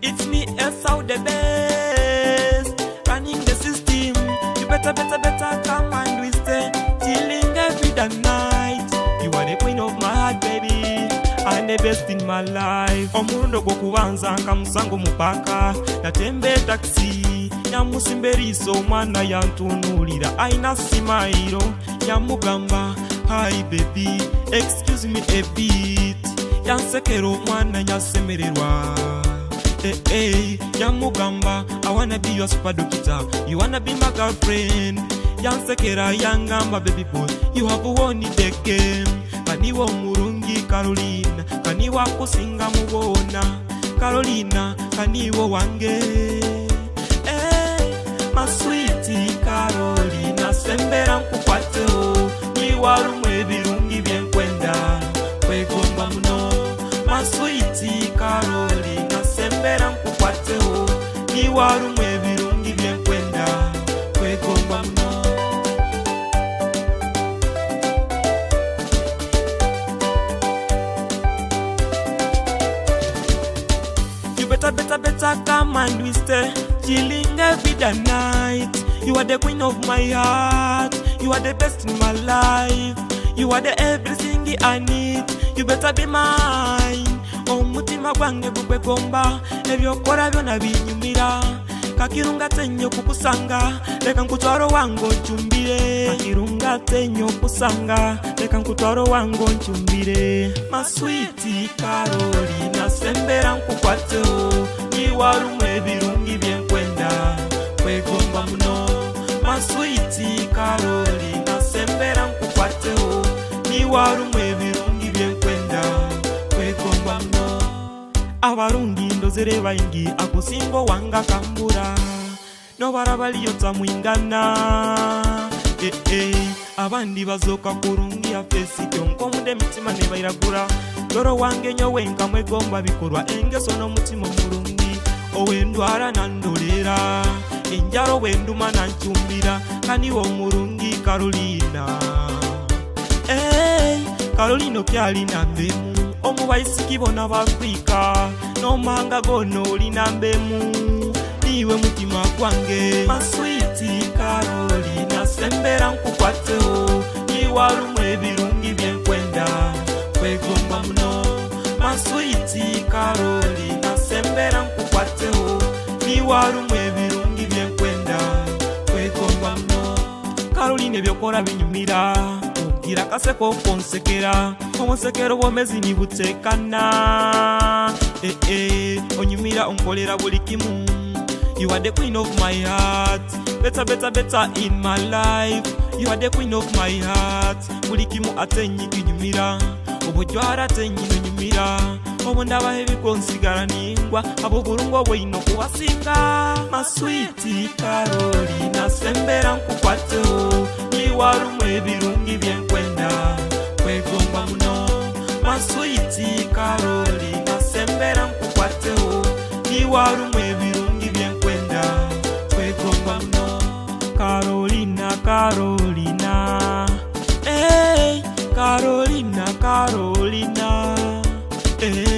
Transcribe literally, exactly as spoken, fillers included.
It's me, Esau the best, running the system. You better, better, better come and we stay chilling every damn night. You are the queen of my heart, baby, and the best in my life. Omurundo gwo kubanza nka musango mupaka natembe taxi yamusimberiso omwana yantunulira aina simairo yamugamba hi baby excuse me a bit yansekero omwana yasemererwa eh eh yamugamba I wanna be your super doctor, you wanna be my girlfriend yansekera yangamba baby boy you have won the game. Kaniwa omurungi Carolina kaniwa kusinga mubona Carolina kaniwo wange eh my sweetie Carolina sembera nkukwateo niwarumwe birungi byenkwenda kwegomba muno my sweetie Carolina sembera nkukwateo niwarumwe birungi byenkwenda kwegomba muno. Better, better, better come and we stay chilling every day night. You are the queen of my heart, you are the best in my life, you are the everything I need. You better be mine. Omutima gwange gugwegomba ebyokora byona binyumira. Kakirunga tenyo kukusanga leka nkutwaro wango nchumbire. Kakirunga tenyo kusanga leka nkutwaro wango nchumbire. My sweetie Carolina sembera nkukwateo niwarumwe birungi byenkwenda kwegomba muno. My sweetie Carolina sembera nkukwateo niwarumwe birungi byenkwenda kwegomba muno. Abarungi ndozere baingi akusingo wanga kambura no barabaliyota mwingana eh eh abandi bazoka kurungi afesi kyonko mude mitima ne bayiragura doro wange nyo wenka mwegomba bikorwa engeso no mutima murungi owendwara nandolera enjaro wenduma nanchumbira kaniwo murungi Carolina eh Carolina kyali nambemu omubaisiki bona b'Afrika n'omanga gono olinambemu niwe mutima gwange. My sweetie Carolina sembera nkukwateo niwarumwe birungi byenkwenda kwegomba muno. My sweetie Carolina sembera nkukwateo niwarumwe birungi byenkwenda kwegomba muno. Carolina byokora binyumira gira kaseko konsekera omusekero bwomezi nibutekana eh eh onyumira onkolera buli kimu. You are the queen of my heart, better better better in my life. You are the queen of my heart, buli kimu atenyi kinyumira obujwara atenyi nyumira obundaba ebikonsigara ningwa abo burungo bwino kubasinga. My sweetie Carolina sembera nkukwateo niwarumwe birungi byenkwenda kwegomba muno. My sweetie Carolina sembera nkukwateo niwarumwe birungi byenkwenda kwegomba muno. Carolina Carolina eh Carolina Carolina eh